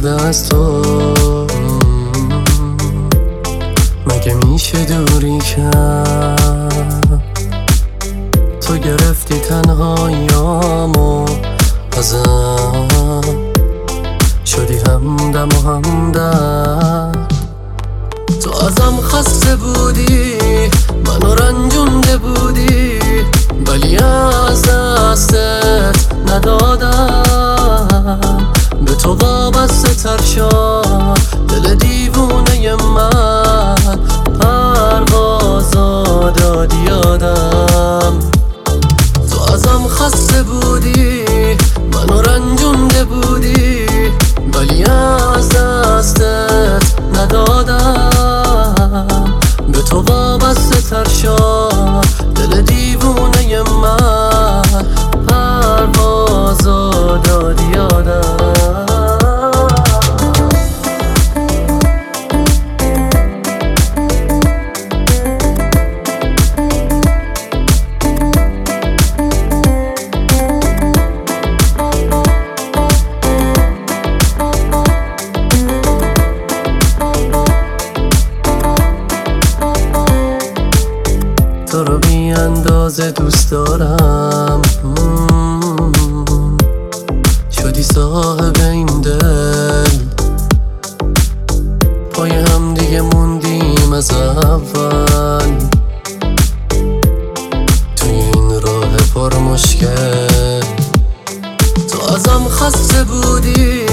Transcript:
شده از تو. مگه میشه دوری کرد؟ تو گرفتی تنهاییامو ازم، شدی همدم و همدرد. تو ازم خسته بودی، منو رنجونده بودی، ولی از دستت ندادم. به تو وابسته تر شد دل دیوونه من، پروازا دادی یادم. تو ازم خسته بودی، منو رنجونده بودی، ولی از دستت ندادم. به تو وابسته تر شد دل دیوونه من، پروازا دادی یادم. تو رو بی اندازه دوست دارم، شدی صاحب این دل. پای هم دیگه موندیم از اول، توی این راه پر مشکل. تو ازم خسته بودی،